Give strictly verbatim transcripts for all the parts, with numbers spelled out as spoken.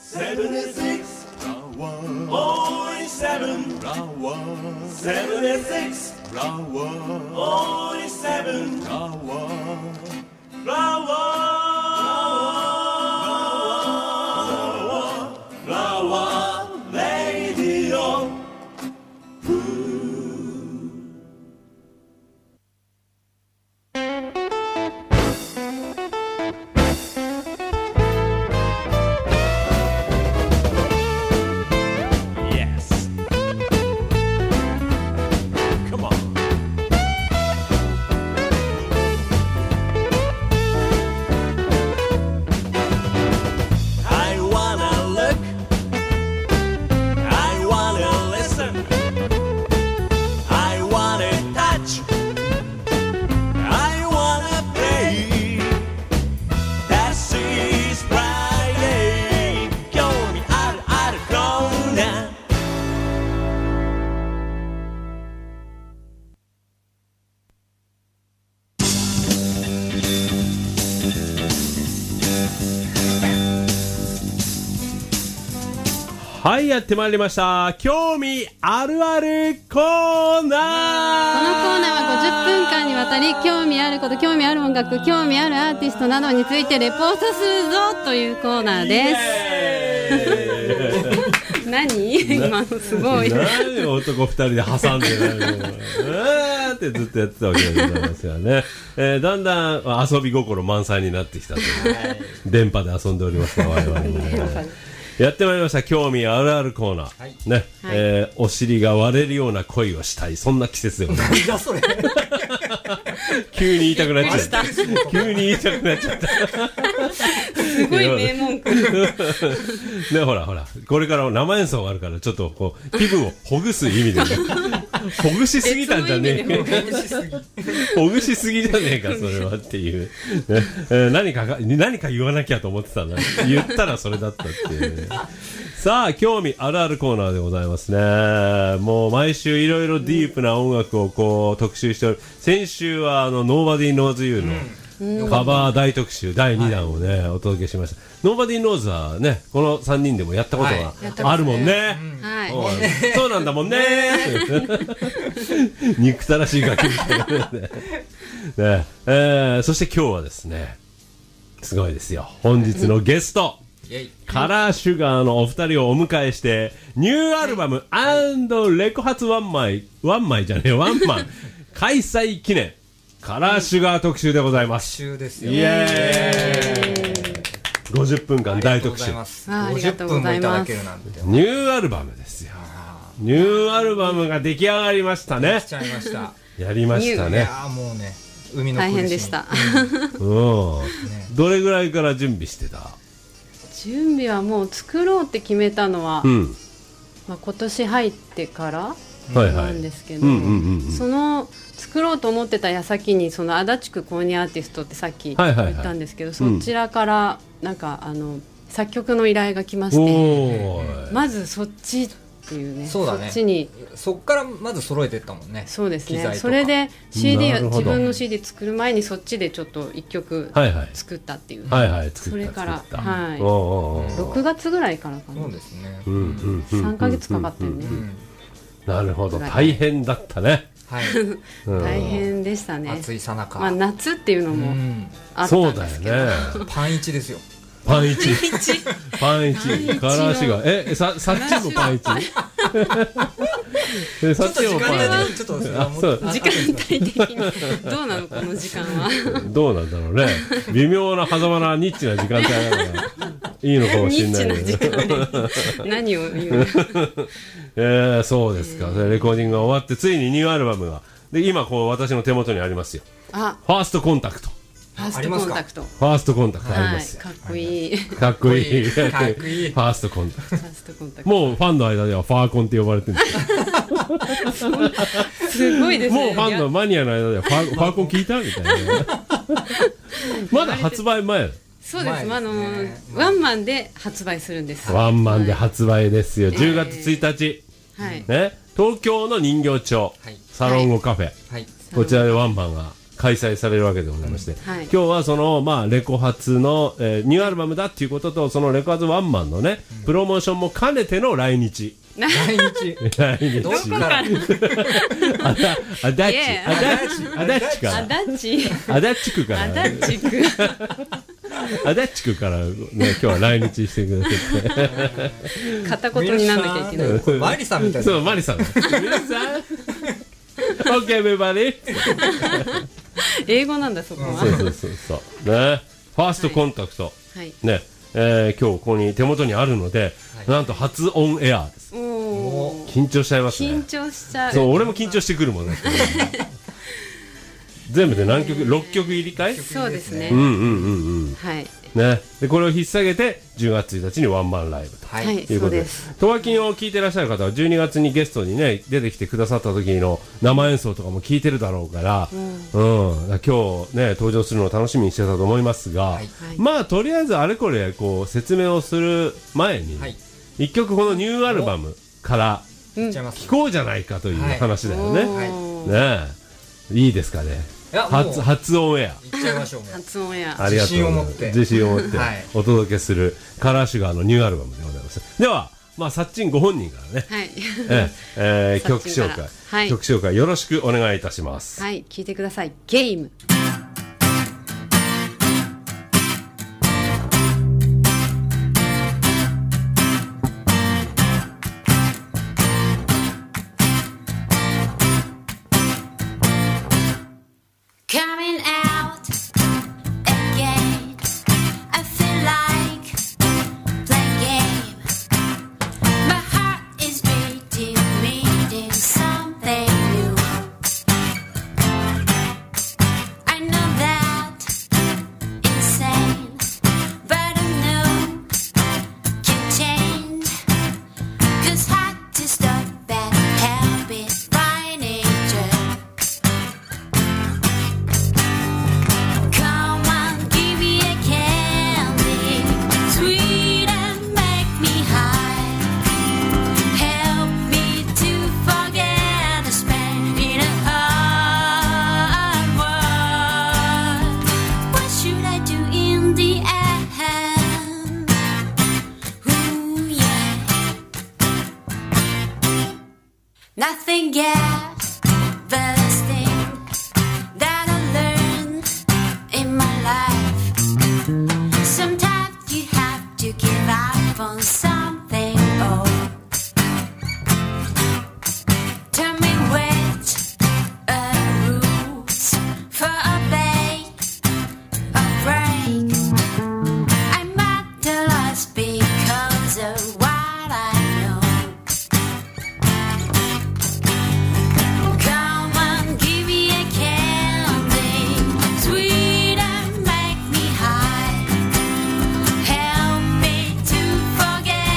セブンエイトシックス オーセブン セブンエイトシックス オーセブン フラワーフラワーレディオはい、やってまいりました。興味あるあるコーナー。このコーナーはごじゅっぷんかんにわたり興味あること、興味ある音楽、興味あるアーティストなどについてレポートするぞというコーナーです。何今のすごい。 何男二人で挟んでないのえーってずっとやってたわけでございますよね。えー、だんだん遊び心満載になってきたという電波で遊んでおりますが我々もね。やってまいりました。興味あるあるコーナー、はいねはいえー、お尻が割れるような恋をしたい、そんな季節でございます。何だそれ急に言いたくなっちゃった急に言いたくなっちゃったすごい名文句ね、ほらほらこれから生演奏があるからちょっとこう気分をほぐす意味で、ね、ほぐしすぎたんじゃねえほぐしすぎじゃねえかそれはっていう、ねえー、何か何か言わなきゃと思ってたんだ言ったらそれだったっていう、ね、さあ興味あるあるコーナーでございますね。もう毎週いろいろディープな音楽をこう特集しておる。先週はあの Nobody Knows You のカバー大特集だいにだんをね、はい、お届けしました。 Nobody Knows はねこのさんにんでもやったことがあるもんね、はいはい、そうなんだもんね憎たらしい楽器みたいなね、ねえー、そして今日はですねすごいですよ。本日のゲストカラーシュガーのお二人をお迎えしてニューアルバム&レコ発ワンマイワンマイじゃねえワンマン開催記念カラーシュガー特集でございます。特集ですよ。イエーイごじゅっぷんかん大特集。 ごじゅっぷんもいただけるなんて。 ニューアルバムですよ。ニューアルバムが出来上がりましたね。 しちゃいましたやりましたね。いやもうね海の大変でした、 うん、ね、どれぐらいから準備してた？ 準備はもう作ろうって決めたのは、うんまあ、今年入ってからなんですけど、その作ろうと思ってた矢先にその足立区公認アーティストってさっき言ったんですけど、はいはいはい、そちらからなんかあの作曲の依頼が来まして、まずそっちっていうね、 そうだね、 そっちにそっからまず揃えてったもんね。 そうですね。それで シーディー 自分の シーディー 作る前にそっちでちょっと一曲作ったっていう、 はいはい、 それから、はい、ろくがつぐらいからかな。 そうですね、 うんうんうん、さんかげつかかったよね、うんうん、 なるほど、大変だったね、 はい大変でしたね。 暑いさなか、 まあ、夏っていうのもあったんですけど、 そうだよねパンイチですよ。 パンイチパンイチカラーシュガーえささっちもパンイチさっちもパンイチちょっと時間帯的にどうなのこの時間はどうなんだろうね。微妙な狭間なニッチな時間帯だからいいのかもしれないニッチな時間で何を言うのえー、そうですか、えー、レコーディングが終わってついにニューアルバムがで今こう私の手元にありますよ。 あファーストコンタクトファーストコンタクトファーストコンタクトありますよ、 はい、かっこいいかっこいいかっこいいファーストコンタクトもうファンの間ではファーコンって呼ばれてるんですよすごいですね。 もうファンのマニアの間ではファー、ファーコン聞いたみたいなまだ発売前。 そうです、ね、あのワンマンで発売するんです。 ワンマンで発売ですよ、はい、じゅうがつついたち、 はいね、東京の人形町、はい、サロンゴカフェ、はい、こちらでワンマンが開催されるわけでございまして、 うんはい、 今日はその、まあ、レコ発の、えー、ニューアルバムだっていうことと、そのレコ発ワンマンのね、うん、プロモーションも兼ねての来日。 来日来日どこからあだ、あだち、あだち、あだちから。 あだち。 あだち区から。 あだち区。 あだち区からね、今日は来日してくださって。 片言にならなきゃいけない。 マリさんみたいな。 そう、マリさん。皆さん。OK, everybody. 英語なんだ、そこは。 そうそうそうそう。ね。ファーストコンタクト。 はい。 ね。えー、今日ここに手元にあるので、はい、なんと初オンエアです。 お緊張しちゃいますね。 緊張しちゃう。 そう、俺も緊張してくるもんね。全部で何曲、ろっきょく入りかい？ そうですね。 うんうんうんうん。 はい。 ね。で、これを引っ提げて、じゅうがつついたちにワンマンライブと。 はい、 いうことで。トワキンを聞いてらっしゃる方は、じゅうにがつにゲストにね、出てきてくださった時の生演奏とかも聞いてるだろうから、うん。うん、今日ね、登場するのを楽しみにしてたと思いますが、はい、まあ、とりあえずあれこれ、こう、説明をする前に、はい、一曲このニューアルバムから、聴こうじゃないかという話だよね。はい、ねえ。いいですかね。初, 初オンエア。 いっちゃいましょう。 初オンエア。 ありがとうございます。自信を持って。自信を持ってお届けするカラーシュガーのニューアルバムでございます。では、まあ、サッチンご本人からね、はいええー、曲紹介、はい、曲紹介よろしくお願いいたします。 はい、聞いてください。ゲーム。Nothing gets first thing that I learned in my life. Sometimes you have to give up on something old. Tell me which are the rules for a bake or break. I'm at the loss because of what I know. Come on, give me a candy, sweet and make me high. Help me to forget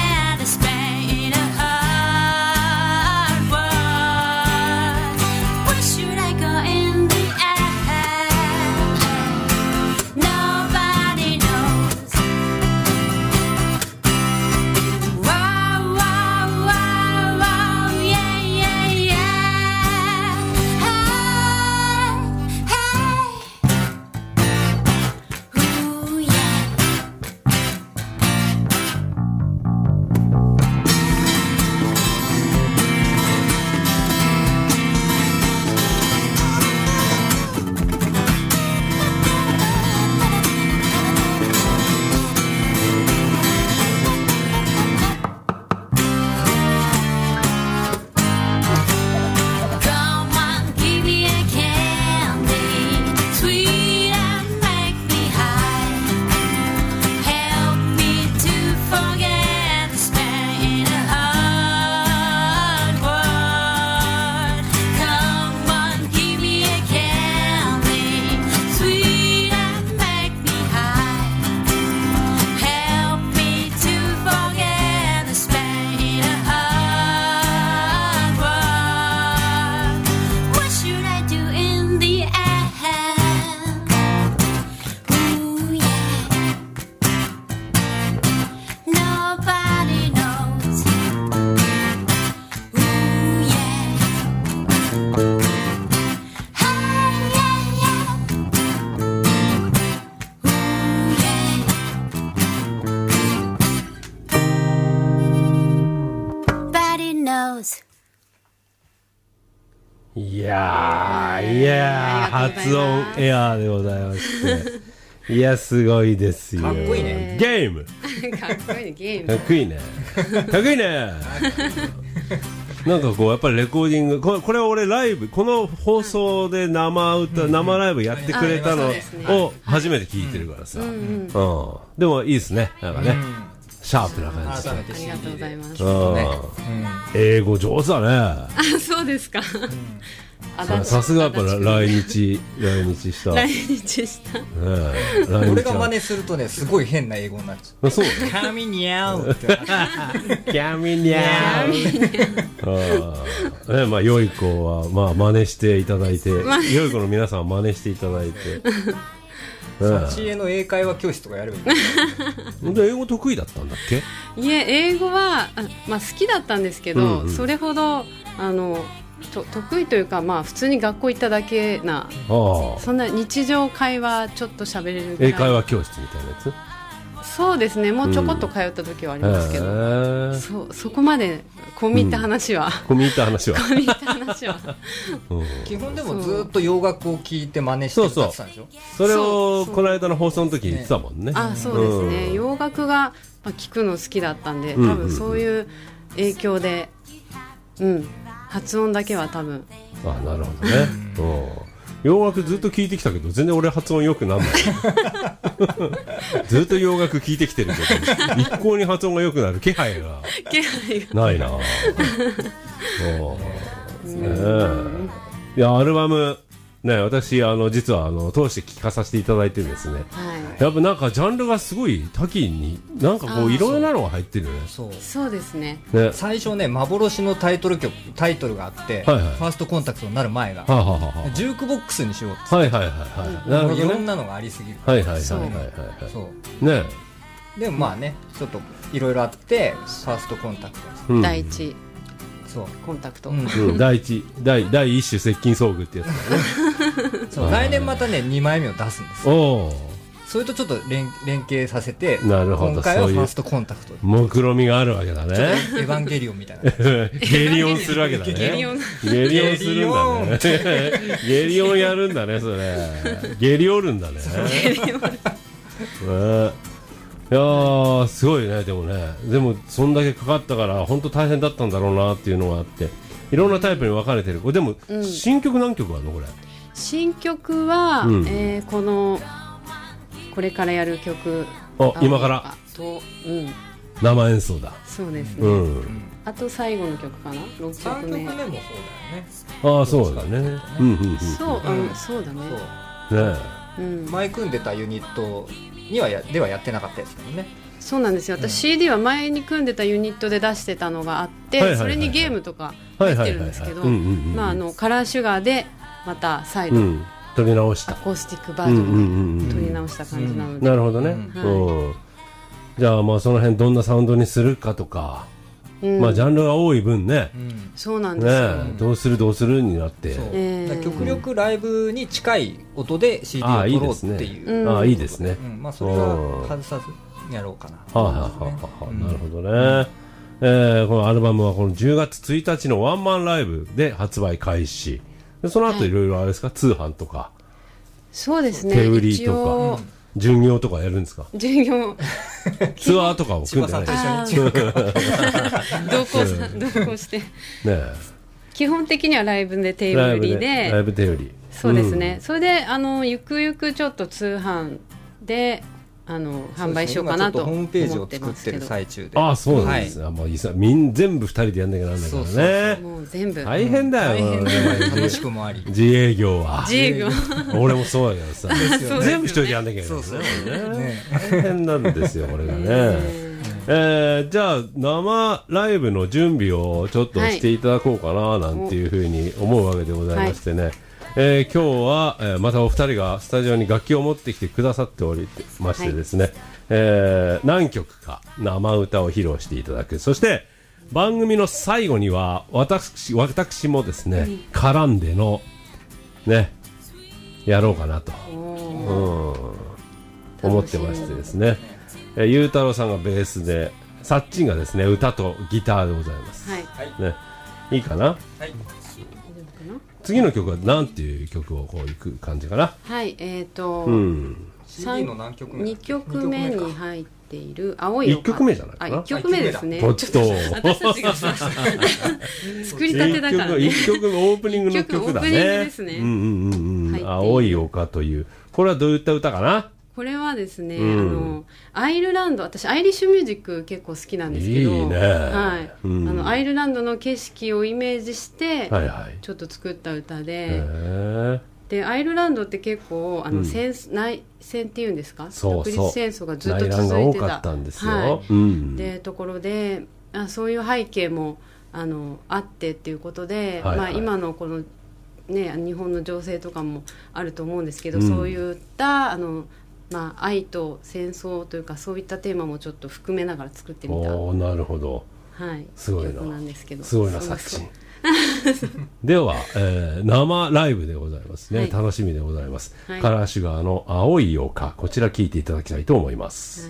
やー、いやー、発音エアーでございましていや、すごいですよ。 かっこいいね。 ゲームかっこいいね、ゲーム。 かっこいいね。かっこいいね。なんかこうやっぱりレコーディング、これ、これは俺ライブ、この放送で生歌、うん、生ライブやってくれたのを初めて聞いてるからさ、うんうん、でもいいですね、なんかね、うん、シャープな感じで。 ありがとうございます。 英語上手だね。 あ、そうですか。 さすがやっぱ来日来日した来日した、ね、 俺が真似するとねすごい変な英語になっちゃう。 そうカミニャウってカミニャウね、まあ良い子はまあ真似していただいて、良い子の皆さんは真似していただいてサチエの英会話教室とかやればいい。 で英語得意だったんだっけ？ いえ、英語はあ、まあ、好きだったんですけど、うんうん、それほどあのと得意というか、まあ、普通に学校行っただけな、そんな日常会話ちょっと喋れるぐらい。 英会話教室みたいなやつ？ そうですね、もうちょこっと通った時はありますけど、うん、そ, そこまで込み入った話は、 うん、込み入った話は込み入った話はうん、基本でもずっと洋楽を聞いて真似して歌ってたんでしょ。 そうそう、それをこの間の放送の時に言ってたもんね。 あ、そうですね、うん、洋楽が、まあ、聞くの好きだったんで、多分そういう影響で、うん、発音だけは多分。 あ、なるほどね、うん、洋楽ずっと聞いてきたけど全然俺発音良くなんないずっと洋楽聞いてきてるけど一向に発音が良くなる気配がないなね。いや、アルバムね、私あの実はあの通して聴かさせていただいてですね、はい、やっぱなんかジャンルがすごい多岐になんかこういろんなのが入ってるね。 そうそうですね。 ね、最初ね幻のタイトル曲タイトルがあって、はいはい、ファーストコンタクトになる前が、はあはあはあ、ジュークボックスにしようって、 はいはいはいはい、 うん、いろんなのがありすぎる。 はいはいはいはいはい、そうね。 でもまあねちょっといろいろあってファーストコンタクト、 うん、第一そうコンタクト、 うんうん、第一 第, 第一種接近遭遇ってやつだねそう来年またねにまいめを出すんですよ。おそれとちょっと 連, 連携させて、なるほど、今回はファーストコンタクト、 目論みがあるわけだね。 エヴァンゲリオンみたいなゲリオンするわけだね。ゲリオンゲリオンするんだね。ゲリオンやるんだね、それ。ゲリオるんだね。ゲリオルいやーすごいね。でもね、でもそんだけかかったから本当大変だったんだろうなっていうのがあって、いろんなタイプに分かれてる。これでも、うん、新曲何曲あるのこれ？ 新曲は、うん、えー、このこれからやる曲、 あ今からと、うん、 生演奏だ。 そうですね、うん、あと最後の曲かな、ろっきょくめ。 さんきょくめもそうだよね。 ああそうだね、うんうんうん、 そう、うん、そうだね。 そうね、うん、前組んでたユニットにはやではやってなかったやつだもんね。 そうなんですよ。私、うん、シーディー は前に組んでたユニットで出してたのがあって、はいはいはいはい、それにゲームとか入ってるんですけど、カラーシュガーでまた再度、うん、 撮り直したアコースティックバージョンで撮り直した感じなので、 うん、なるほどね、うんはい、じゃあまあその辺どんなサウンドにするかとか、うん、まあジャンルが多い分ね、うん、 そうなんですよ、 ね、どうするどうするになって、 えー、極力ライブに近い音で シーディー を撮ろうっていう、 ああいいですね、 うん、まあそれは外さずやろうかな、 はあはあはあはあ、なるほどね、うんえー、このアルバムはこのじゅうがつついたちのワンマンライブで発売開始で、その後いろいろあれですか、はい、通販とかそうですね、 手売りとか巡業とかやるんですか？ 巡業ツアーとかを組んでない同行同行してね、基本的にはライブで手売りでライブ手売りそうですね、うん、それであのゆくゆくちょっと通販であの販売しようかなと思ってますけど、ホームページを作ってる最中で。 ああそうなんですね、はい、もういさみん全部ふたりでやんなきゃなんないからね。そうそうそうもう全部大変だよ、うん、大変だよ楽しくもあり自営業は自営業俺もそうだけどさ、ね、全部一人でやんなきゃいけないですね。大変なんですよこれがね、えー、じゃあ生ライブの準備をちょっとしていただこうかななんていうふうに思うわけでございましてね、はいえー、今日は、えー、またお二人がスタジオに楽器を持ってきてくださっておりましてですね、はいえー、何曲か生歌を披露していただく。そして番組の最後には私、私もですね、うん、絡んでのねやろうかなと、うん、思ってましてですね、えー、ゆうたろうさんがベースでさっちんがですね歌とギターでございます、はいね、いいかな、はい次の曲はなんていう曲をこういく感じかな。 はいえっ、ー、と、 うん、シーディー の何曲目？ にきょくめに入っている青いいっきょくめじゃないかな。 あいっきょくめですね。 ちょっと私たちが作りたてだからね。 いっきょくめオープニングの曲だね。オープニングですね。うんうんうんうん。青い丘という、これはどういった歌かな。 これはですね、うん、あのアイルランド、私アイリッシュミュージック結構好きなんですけど、 いいね、 はい、うん、あのアイルランドの景色をイメージして、はいはい、ちょっと作った歌で、でアイルランドって結構あの、うん、戦内戦っていうんですか、独立戦争がずっと続いてた、内乱が多かったんですよ、はい、うん、でところであそういう背景もあのあってっていうことで、はいはい、まあ、今のこのね、日本の情勢とかもあると思うんですけど、うん、そういったあのまあ、愛と戦争というかそういったテーマもちょっと含めながら作ってみた。 おー、なるほど、 はい、 すごいな、 曲なんですけど、 すごいな作品では、えー、生ライブでございますね、はい、楽しみでございます、はい、カラーシュガーの青い丘、こちら聴いていただきたいと思います、はい。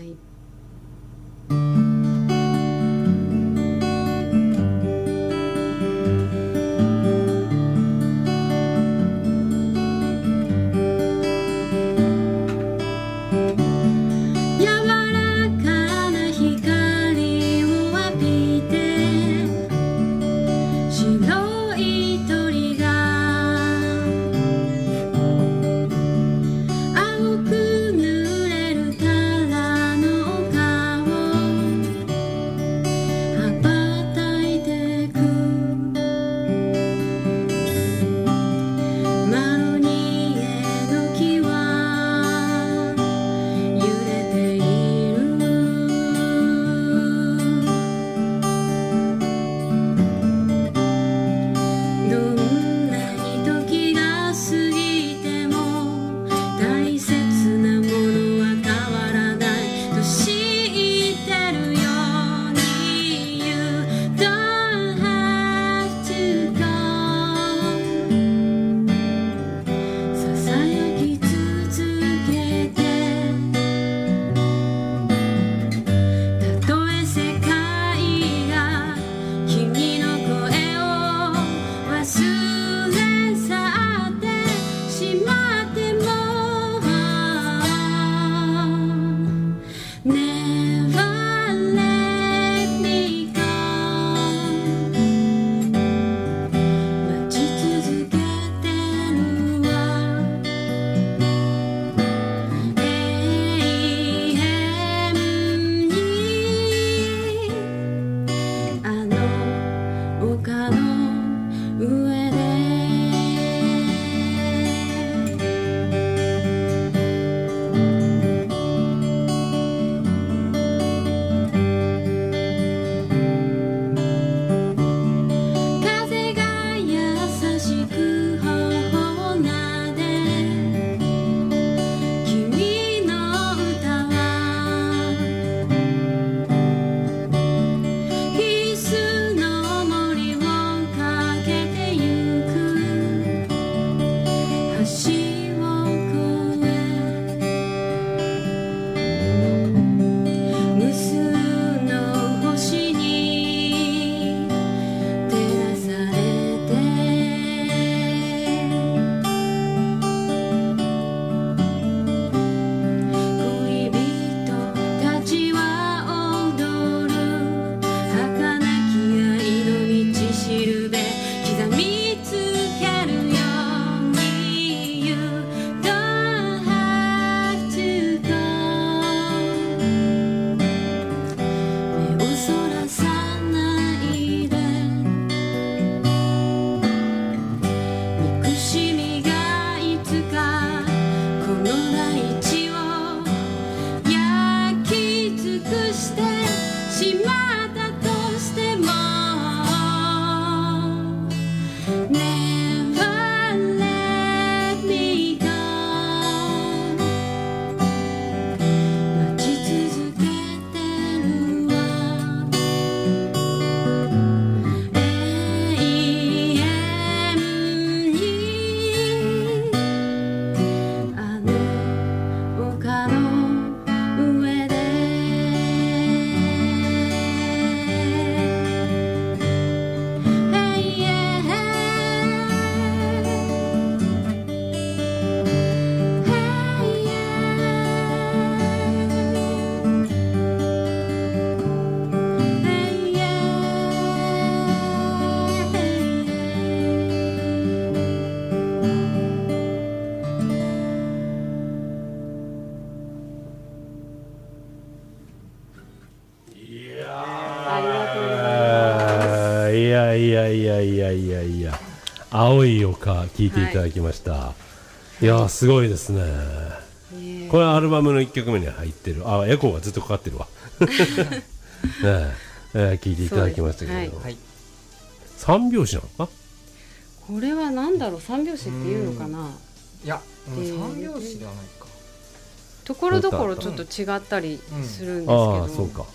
青い丘聴いていただきました、はい、いやーすごいですね、これはアルバムのいっきょくめに入ってる、あエコーがずっとかかってるわねええー、聞いていただきましたけど、はいはい、三拍子なのか、 これはなんだろう、三拍子っていうのかな、 いや、うん、三拍子ではないか、 ところどころちょっと違ったりするんですけど、 うん、ああそうか、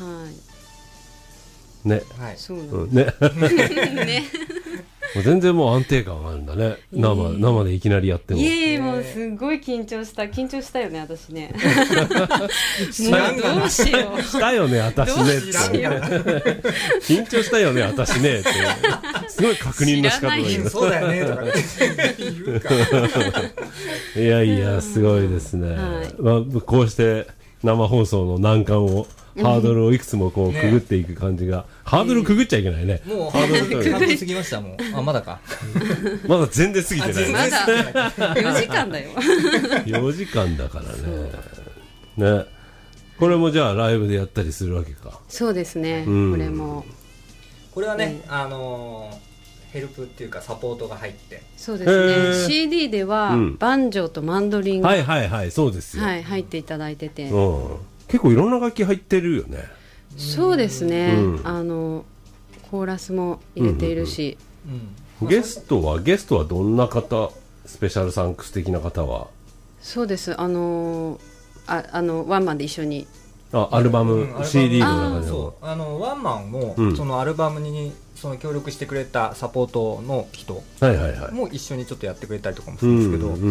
はいね、 はい、そうなんうん、ねねもう全然もう安定感があるんだね、えー、生, 生でいきなりやっても、 いえいえ、もうすごい緊張した緊張したよね私ねもうどうしようしたよね私ねって緊張したよね私ねってすごい確認の仕方だけどそうだよねとか言うかいやいやすごいですね、はい、まあ、こうして生放送の難関をハードルをいくつもこうくぐっていく感じが、ね、ハードルくぐっちゃいけないね、 もうハードル半分過ぎましたもんあまだかまだ全然過ぎてない、 まだよじかんだよよじかんだからねね、これもじゃあライブでやったりするわけか。 そうですね、うん、これもこれはね、うん、あのー、ヘルプっていうかサポートが入って、 そうですね、シーディー では、うん、バンジョーとマンドリンが、 はいはいはい、そうですよ、 はい、入っていただいてて、 うん、結構いろんな楽器入ってるよね。 そうですね、うん、あのコーラスも入れているし、 うんうん、ゲストはゲストはどんな方、スペシャルサンクス的な方は。 そうです、あのああのワンマンで一緒にあアルバム、うん、シーディー の中でも、 そうあのワンマンも、うん、そのアルバムにその協力してくれたサポートの人も一緒にちょっとやってくれたりとかもするんですけど、うんうんうん、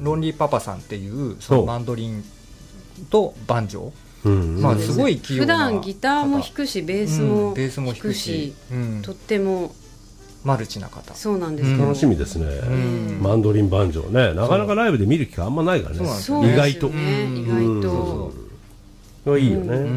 ロンリーパパさんっていうそのマンドリンとバンジョー、うんうん、まあすごい器用な、 普段ギターも弾くしベースも弾くし、うん、とってもマルチな方。 そうなんです、うん、 楽しみですね、うん、マンドリンバンジョーね、なかなかライブで見る機会あんまないからね、 そう意外と、 ね、意外と、 うん、いいよね、うんうん、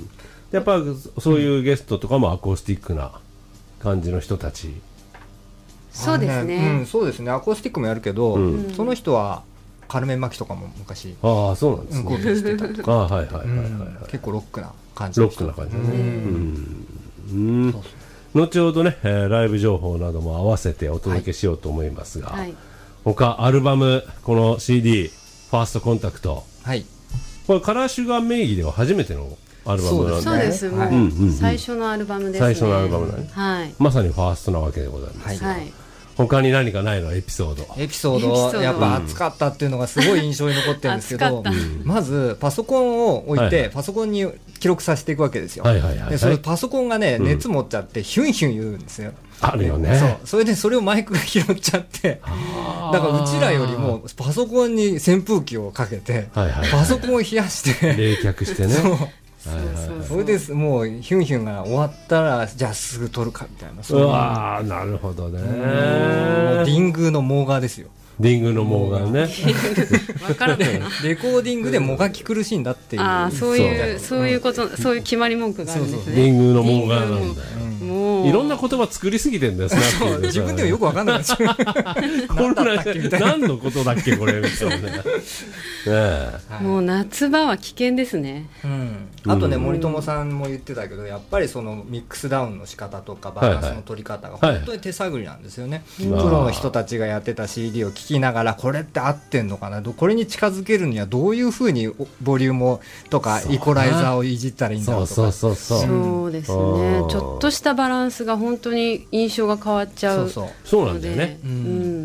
やっぱそういうゲストとかもアコースティックな感じの人たち、 そうですね、 うん、そうですね、アコースティックもやるけど、うん、その人はカルメンマキとかも昔、 ああそうなんですね、 コピーしてたりとか、あ、 はいはいはいはい、はい、 結構ロックな感じロックな感じね、うんうん、そうそう、後ほどね、えー、ライブ情報なども合わせてお届けしようと思いますが、はい、他アルバム、この シーディー ファーストコンタクト、 はい、 これカラーシュガー名義では初めてのアルバムなんで、 そうです、もう、うんうんうん、最初のアルバムですね、 最初のアルバムだね、 はい、 まさにファーストなわけでございます、はい、他に何かないのエピソードエピソードやっぱ熱かったっていうのがすごい印象に残ってるんですけど、うん、まずパソコンを置いて、はいはい、パソコンに記録させていくわけですよ、はいはいはい、でそれパソコンがね、うん、熱持っちゃってヒュンヒュン言うんですよ、 あるよね、 そうそれでそれをマイクが拾っちゃって、だからうちらよりもパソコンに扇風機をかけて、はいはいはい、パソコンを冷やして冷却してねそうそうそうそう、それですもうヒュンヒュンが終わったらじゃあすぐ撮るかみたいな、そういう、 うわーなるほどね、 ディングのモーガーですよ、 ディングのモーガーね分からないなレコーディングでもがき苦しいんだっていう、 あそういうそういうこと、そういう決まり文句があるんですね、 そうそう、ディングのモーガーなんだよ、もういろんな言葉作りすぎてんだよ、 そう自分でもよく分かんないこんな何のことだっけこれみたいな、ねはい、もう夏場は危険ですね、 うん、あとね、うん、森友さんも言ってたけどやっぱりそのミックスダウンの仕方とかバランスの取り方が本当に手探りなんですよね、はいはい、プロの人たちがやってた シーディー を聴きながらこれって合ってんのかな、これに近づけるにはどういうふうにボリュームとかイコライザーをいじったらいいんだろうとか、 そうそうそうそう、 そうですね、ちょっとしたバランスが本当に印象が変わっちゃう、 そうそうそうなんだよね、うん、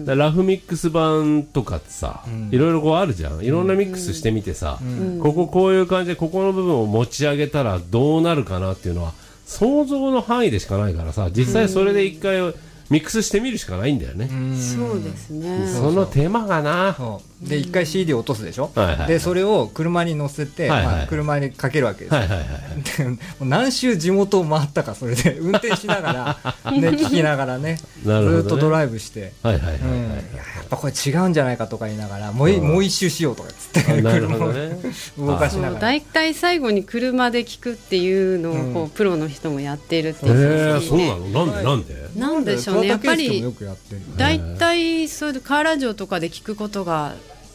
だラフミックス版とかってさ、うん、いろいろこうあるじゃん、いろんなミックスしてみてさ、うん、こここういう感じでここの部分を持ち上げたらどうなるかなっていうのは想像の範囲でしかないからさ、実際それで一回ミックスしてみるしかないんだよね、 うん、そうですね、 その手間がな、 で一回 シーディー を落とすでしょ、はいはいはい、でそれを車に乗せて、はいはい、まあ、車にかけるわけですよ、はいはいはい、でもう何周地元を回ったか、それで運転しながら、ね、聞きながらねずっとドライブして、はいはいはいはい、うん、やっぱこれ違うんじゃないかとか言いながらもう、うん、もう一周しようとかつって車を、ね、動かしながら、 だいたい最後に車で聞くっていうのをこう、うん、プロの人もやってるっていう、 えー、そうなの、なんでなんでなんでしょうね、やっぱりだいたいそういうカーラジオとかで聞くことが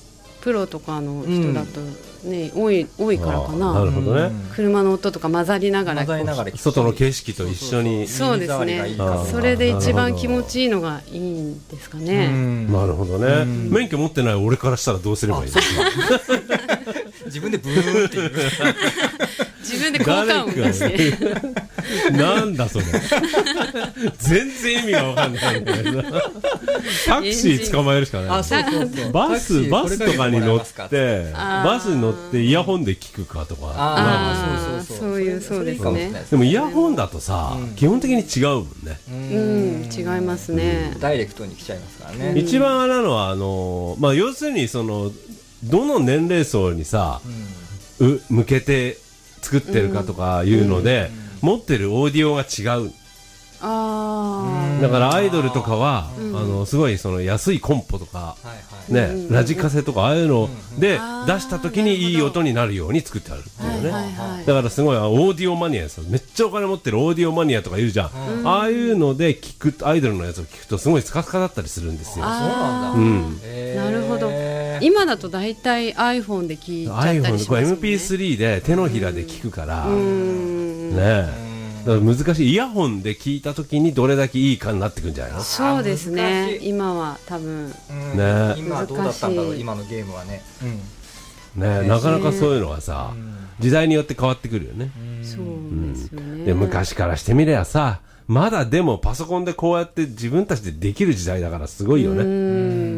プロとかの人だとね、うん、多い多いからかな。 なるほどね。 車の音とか混ざりながら外の景色と一緒に。 そうですね。それで一番気持ちいいのがいいんですかね。 なるほどね。免許持ってない俺からしたらどうすればいいですか。 自分でブーって言う。 自分で効果音出してなんだそれ。全然意味が分かんないんだけど。タクシー捕まえるしかない。 あ、そうそうそう。 バスバスとかに乗ってバスに乗ってイヤホンで聞くかとか。 ああ、そういうそうですね。 でもイヤホンだとさ、基本的に違うもんね。 うん、違いますね。 ダイレクトに来ちゃいますからね。 一番あれなのはあのまあ要するにそのどの年齢層にさ、う向けて作ってるかとかいうので、持ってるオーディオが違う。 あだからアイドルとかは、あのすごいその安いコンポとか、ね、ラジカセとかああいうので出した時にいい音になるように作ってあるっていうね。だからすごいオーディオマニアです。めっちゃお金持ってるオーディオマニアとかいるじゃん。ああいうので聞くアイドルのやつを聞くとすごいスカスカだったりするんですよ。 そうなんだ。 なるほど。今だと大体 iPhone で聞いちゃったりしますもんね。 iPhone エムピースリー で手のひらで聞くからね。だから難しい。イヤホンで聞いたときにどれだけいいかになってくんじゃないの。 そうですね。今は多分ね、 今どうだったんだろう、今のゲームはね。 ね、なかなかそういうのはさ、時代によって変わってくるよね。 そうですよね。 で昔からしてみればさ、まだでもパソコンでこうやって自分たちでできる時代だからすごいよね。 うん、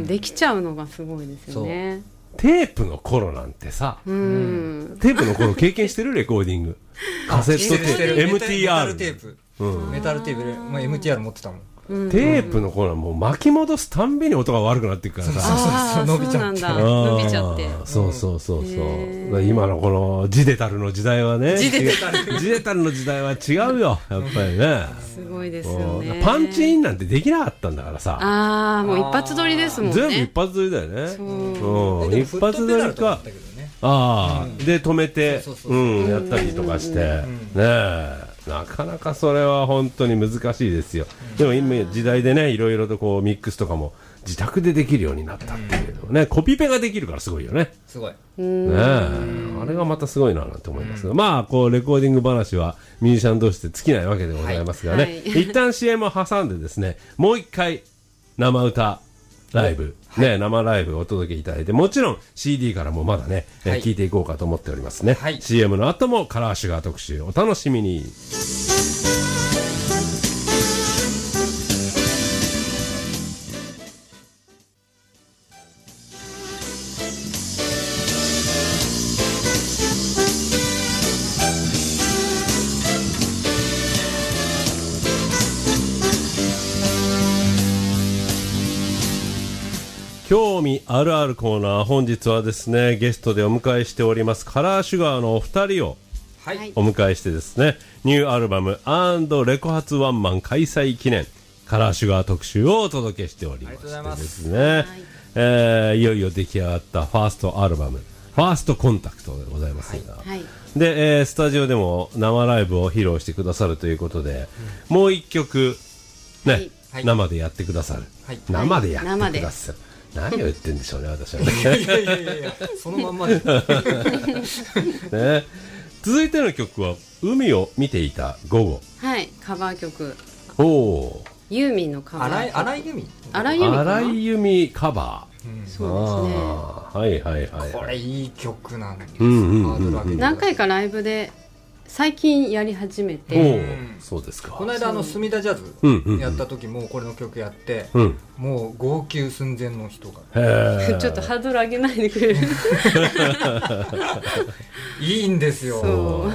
できちゃうのがすごいですよね。 テープの頃なんてさ、うん、テープの頃経験してるレコーディング。カセットテープ、エムティーアール。 メタルテープ。メタルテープで、まあ、エムティーアール 持ってたもん。 テープの頃はもう巻き戻すたんびに音が悪くなっていくからさ。伸びちゃって。伸びちゃって。 そうそうそうそう。今のこのジデタルの時代はね。ジデタル。ジデタルの時代は違うよ。やっぱりね。 すごいですよね。 パンチインなんてできなかったんだからさ。 ああ、もう一発撮りですもんね。 全部一発撮りだよね。うん。一発撮りか。ああ、で止めて、うん、やったりとかして。ねえ。なかなかそれは本当に難しいですよ。でも今時代でね、いろいろとこうミックスとかも自宅でできるようになったっていうのね、コピペができるからすごいよね。 すごい。 ねえ、あれがまたすごいななんて思いますが、まあこうレコーディング話はミュージシャン同士で尽きないわけでございますがね、はい、一旦 シーエム を挟んでですね、もう一回生歌ライブ、ね、はい、生ライブをお届けいただいて、もちろん シーディー からもまだね、はい、聞いていこうかと思っておりますね。はい、シーエム の後もカラーシュガー特集お楽しみに。興味あるあるコーナー、本日はですねゲストでお迎えしておりますカラーシュガーのお二人をお迎えしてですね、はい、ニューアルバム&レコ発ワンマン開催記念カラーシュガー特集をお届けしておりましてですね、はい、えー、いよいよ出来上がったファーストアルバムファーストコンタクトでございますが、はいはい、で、えー、スタジオでも生ライブを披露してくださるということで、うん、もう一曲ね、はい、生でやってくださる、はい、生でやってくださる、何を言ってんでしょうね、私はね。いやいやいやいや、そのまんまで、ね。続いての曲は海を見ていた午後。 はい、カバー曲。 おお。 ユーミンのカバー。 荒井由実。 荒井由実。 荒井由実カバー。 うん、そうですね。 はいはいはい。 これいい曲なんです。 何回かライブで。最近やり始めて、 そうですか。 この間あの隅田ジャズやった時もこれの曲やって、うん、もう号泣寸前の人がちょっとハードル上げないでくれるいいんですよ。そう、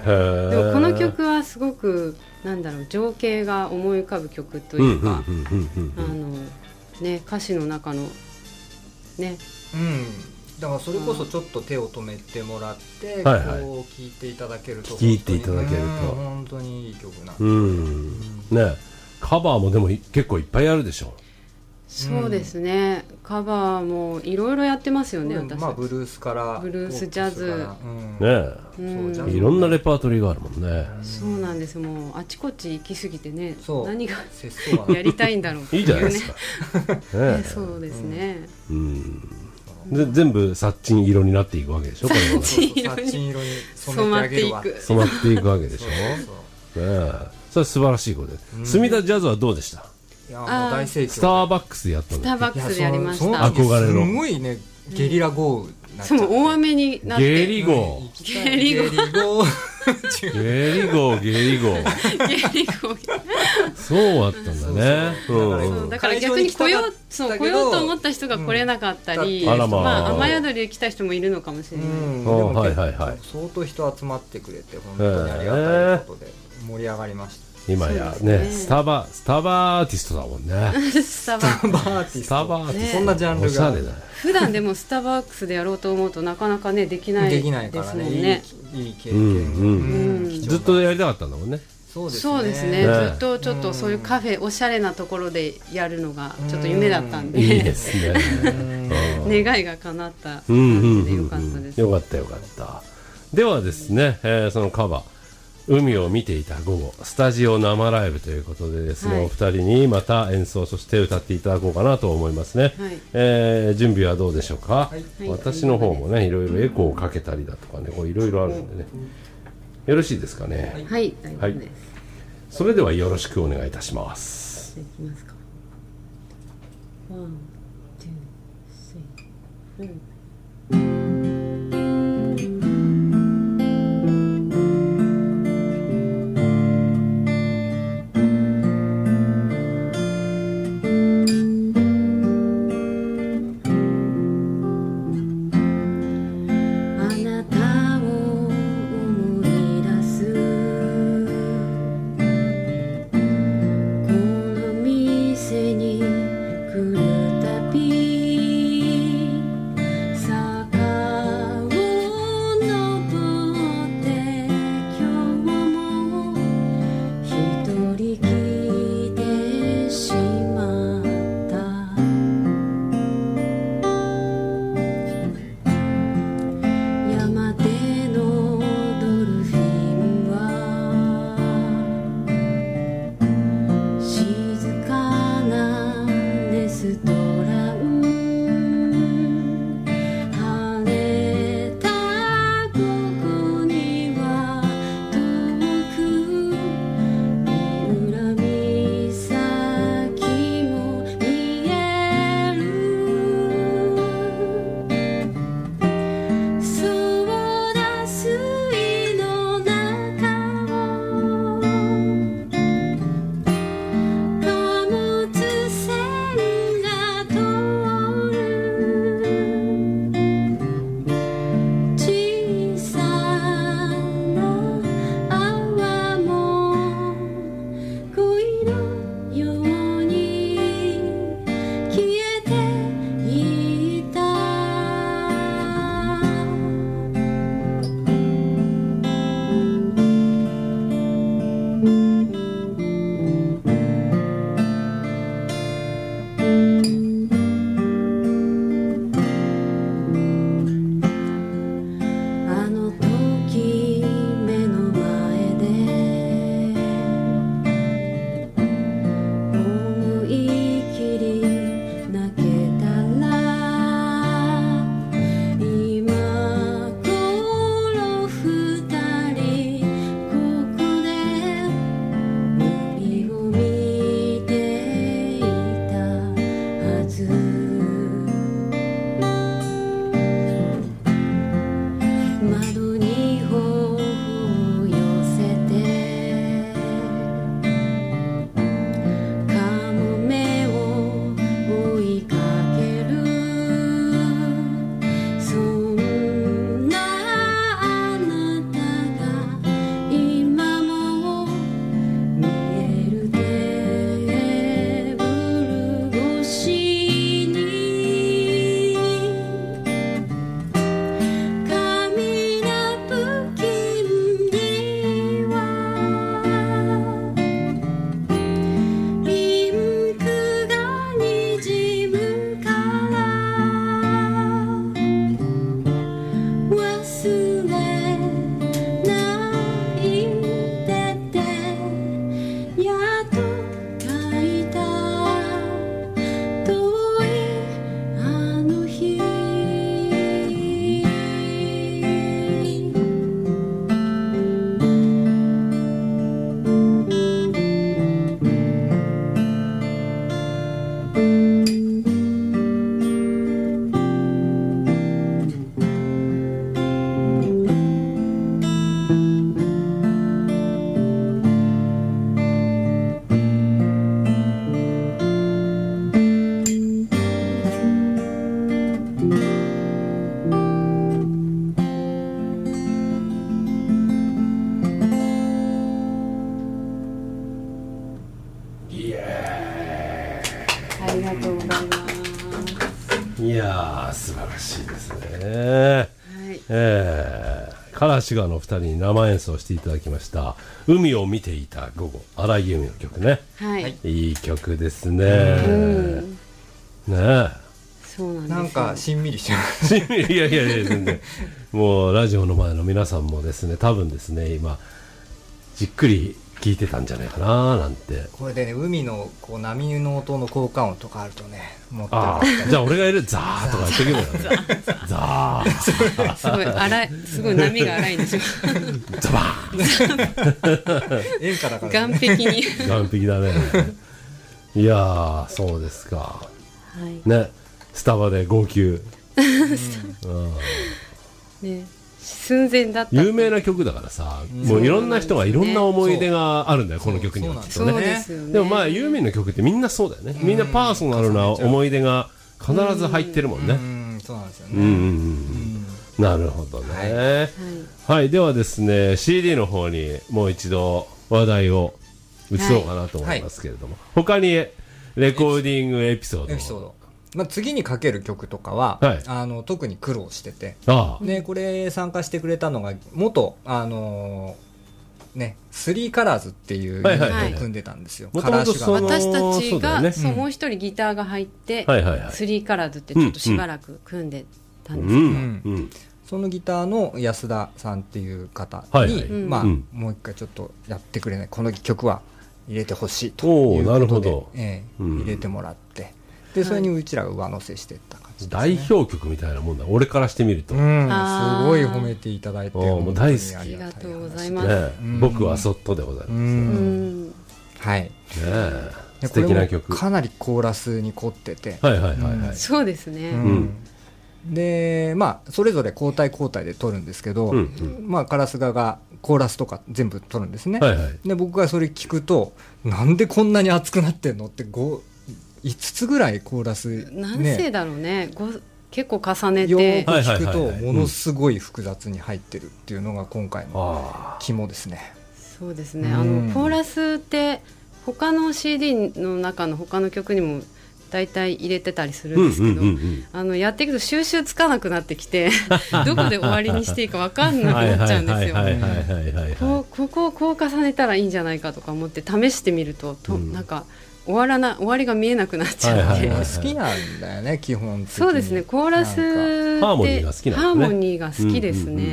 うん、でもこの曲はすごくなんだろう、情景が思い浮かぶ曲というか、あのね、歌詞の中のね、 うん、だからそれこそちょっと手を止めてもらって、うん、こう聴いていただけると、 聴いていただけると本当にいい曲なんで、 うん、ね、カバーもでも結構いっぱいあるでしょ。 そうですね、うん、カバーもいろいろやってますよね、 私、まあ、ブルースからブルースジャズ、 うんね、うん、いろんなレパートリーがあるもんね、 うん、そうなんです。もうあちこち行き過ぎてね、何がやりたいんだろうっていうねいいじゃないですか、 ね、そうですね、 うん、 で全部サッチン色になっていくわけでしょこれは。 サッチン色に染めてあげるわ。 染まっていくわけでしょ。そうそうね、それ素晴らしいことです、うん、隅田ジャズはどうでした？ いやもう大盛況。 スターバックスでやったんだ。 スターバックスでやりました。 憧れのすごいね、ゲリラ豪雨なっちゃって、 そう大雨になって、 ゲリ豪雨、 ゲリ豪雨、 ゲリ豪雨、ゲリ豪雨、 ゲリ豪雨、 そうあったんだね。 そうだから逆に来よう、そう来ようと思った人が来れなかったり、あらまあ雨宿りで来た人もいるのかもしれない。 はいはいはい。 相当人集まってくれて本当にありがたいことで盛り上がりました。 今やね、スタバスタバアーティストだもんね。 スタバアーティスト、 スタバアーティスト、 そんなジャンルが普段でもスターバックスでやろうと思うとなかなかねできないですもんね。 いい経験、 ずっとやりたかったんだもんね。 そうですね、ずっとちょっとそういうカフェおしゃれなところでやるのがちょっと夢だったんで、 いいですね。 願いが叶った感じでよかったです。 よかったよかった。ではですね、そのカバー海を見ていた午後スタジオ生ライブということでですね、はい、お二人にまた演奏そして歌っていただこうかなと思いますね、はい、えー、準備はどうでしょうか、はい、私の方もねいろいろエコーをかけたりだとかねいろいろあるんでね、よろしいですかね。 はい、はい、 それではよろしくお願いいたします。 いきますか。ワン、ツー、スリー、フォー。来るたびやー素晴らしいですね、はいえー、カラーシュガーのお二人に生演奏していただきました海を見ていた午後、荒井由実の曲ね、はい、いい曲ですね、うん、ねえそうなんですよ。 なんかしんみりしてますしんみりいやいやいや全然もうラジオの前の皆さんもですね多分ですね今じっくり聞いてたんじゃないかななんて。 これでね海のこう波の音の効果音とかあるとね持ってあじゃあ俺がいるザーとか言っとけばいいのねザーすごい荒いすごい波が荒いんですよザバーン演歌だから、 ね、岸壁に岸壁だねいやーそうですか、はい、ねスタバで号泣、うんね寸前だった有名な曲だからさ、うん、もういろんな人がいろんな思い出があるんだよこの曲にはきっとね。 そうですよね。 でもまあユーミンの曲ってみんなそうだよね、うん、みんなパーソナルな思い出が必ず入ってるもんね。 うんうん、そうなんですよね、うんうんうん、 なるほどね、はいはいはい、ではですね シーディー の方にもう一度話題を移そうかなと思いますけれども、はいはい、他にレコーディングエピソードエピソードまあ、次にかける曲とかは、はい、あの特に苦労しててああでこれ参加してくれたのが元あのー、ねスリーカラーズっていうユニットを組んでたんですよ、 はいはいはい、私たちが、ね、そうもう一人ギターが入って、はいはいはい、スリーカラーズってちょっとしばらく組んでたんですけど、うんうんうん、 そのギターの安田さんっていう方に、はいはいまあうん、もう一回ちょっとやってくれないこの曲は入れてほしいということで、えーうん、入れてもらってでそれにうちらが上乗せしていった感じです、ね、 代表曲みたいなもんだ俺からしてみると、うん、 すごい褒めていただいてもう大好きありがとうございます、 ねうん、僕はそっとでございます、うん、 はい、ね、 素敵な曲かなりコーラスに凝っててはいはいはい、はいうん、 そうですね、 うんでまあそれぞれ交代交代で撮るんですけど、うんうん、まあカラスガがコーラスとか全部撮るんですね、はいはい、で僕がそれ聞くとなんでこんなに熱くなってんのってごいつつぐらいコーラス、ね、 何世だろうね結構重ねてよく聞くとものすごい複雑に入ってるっていうのが今回の肝ですね。 そうですね、うん、あのコーラスって他の シーディー の中の他の曲にも大体入れてたりするんですけど、うんうんうんうん、あのやっていくと収集つかなくなってきてどこで終わりにしていいか分かんなくなっちゃうんですよ。ここをこう重ねたらいいんじゃないかとか思って試してみる と, と、うん、なんか終わらな終わりが見えなくなっちゃって、はいはいはいはい、 好きなんだよね基本的に。 そうですねコーラスってハーモニーが好きなんですね。 ハーモニーが好きですね、うんうんうん、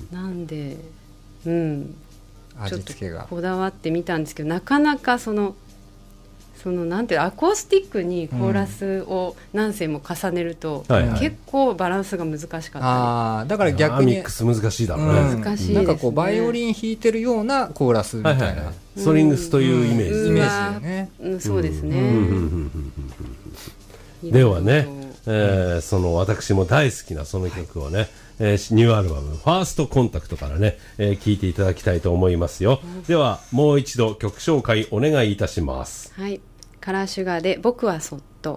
なんで、うん、ちょっとこだわってみたんですけどなかなかそのそのなんていうアコースティックにコーラスを何声も重ねると、うん、結構バランスが難しかったり、 あだから逆にミックス難しいだろうね、 うん、難しいですね。 なんかこうバイオリン弾いてるようなコーラスみたいな、はいはいはい、 ストリングスというイメージ、 うん、イメージよね、 うん、そうですね、うんうん、ではね、えー、その私も大好きなその曲をね、はいえー、ニューアルバムファーストコンタクトからね、えー、聴いていただきたいと思いますよ、うん、ではもう一度曲紹介お願いいたします。 はい、カラーシュガーで僕はそっと。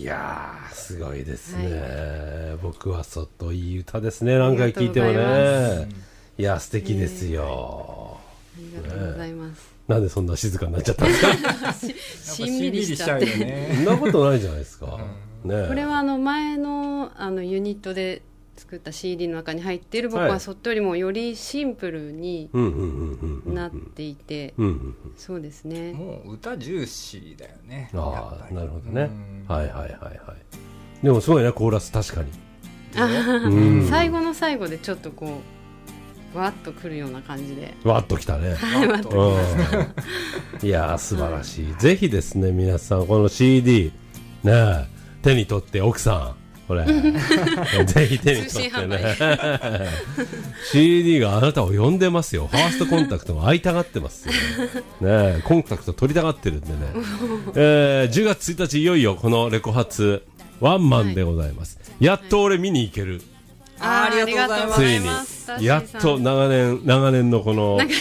やーすごいですね、はい、僕はそっといい歌ですね。何回聴いてもね、いや素敵ですよ、 えー、ありがとうございます、 ね、なんでそんな静かになっちゃったんですかしんみりしちゃってねそんなことないじゃないですか、 うんね、これはあの前 の, あのユニットで作った シーディー の中に入っている僕はそっとよりもよりシンプルになっていて、そうですね、 もう歌重視だよね。 ああなるほどね、はいはいはいはい。でもすごいねコーラス確かに最後の最後でちょっとこうわっとくるような感じでわっときたねわっときましたいや素晴らしい、はい、ぜひですね皆さんこの シーディー、ね、手に取って奥さんこれぜひ手に取ってねシーディー があなたを呼んでますよ。ファーストコンタクトが会いたがってますよ、ね、コンタクト取りたがってるんでね、えー、じゅうがつついたちいよいよこのレコ発ワンマンでございます、はい、やっと俺見に行ける、 はい、あ, ありがとうございます。 ついにやっと長年長年のこの、ね、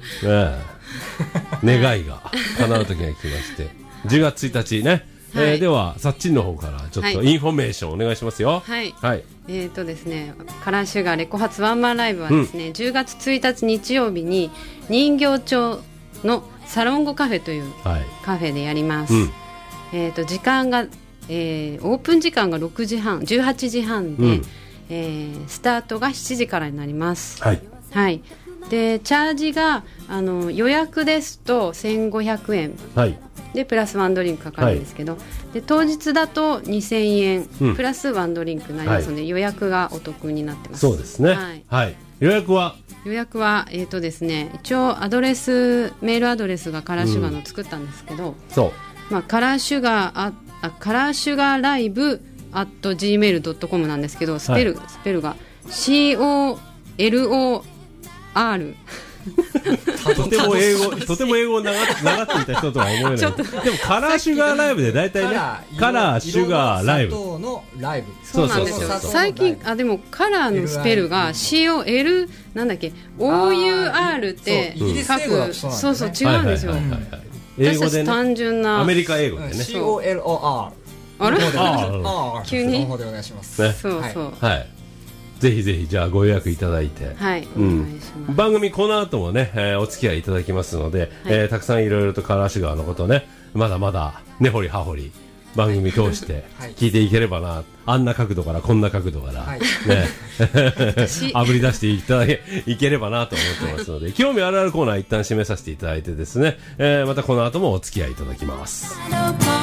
願いが叶う時が来ましてじゅうがつついたちね、はい、えー、ではさっちんの方からちょっとインフォメーションお願いしますよ。 はい、はい、えーとですね、カラーシュガーレコ発ワンマンライブはですね、うん、じゅうがつついたち日曜日に人形町のサロンゴカフェというカフェでやります、はい、うん、えーと時間が、えー、オープン時間がろくじはんじゅうはちじはんで、うん、えー、スタートがしちじからになります。はい、はい、でチャージがあの予約ですとせんごひゃくえん、はい、でプラスワンドリンクかかるんですけど、はい、で当日だとにせんえん、うん、プラスワンドリンクになりますので、はい、予約がお得になってます。 そうですね、はいはい、予約は予約は、えーとですね、一応アドレスメールアドレスがカラーシュガーの作ったんですけど、うん、そう、まあ、カラーシュガーああカラーシュガーライブアット ジーメールドットコム なんですけど、スペル、はい、スペルが シーオーエルオーアールとても英語とても英語を長っていた人とは思えない。でもカラーシュガーライブで大体ね、カラーシュガーライブのライブ、 そうなんですよ。最近あでもカラーのスペルが シーオーエル なんだっけ オーユーアール って書く、そうそう違うんですよ。英語でね、単純なアメリカ英語でねシーオーエルオーアールあれあ急にそうそうはい、ぜひぜひじゃあご予約いただいて、 はい、うん、お願いします。 番組この後もね、えー、お付き合いいただきますので、はい、えー、たくさんいろいろとカラーシュガーのことね、まだまだ根掘り葉掘り番組通して聞いていければな、はい、あんな角度からこんな角度から、はい、ねあぶり出していただけいければなと思ってますので、興味あるあるコーナー一旦締めさせていただいてですね、えー、またこの後もお付き合いいただきます。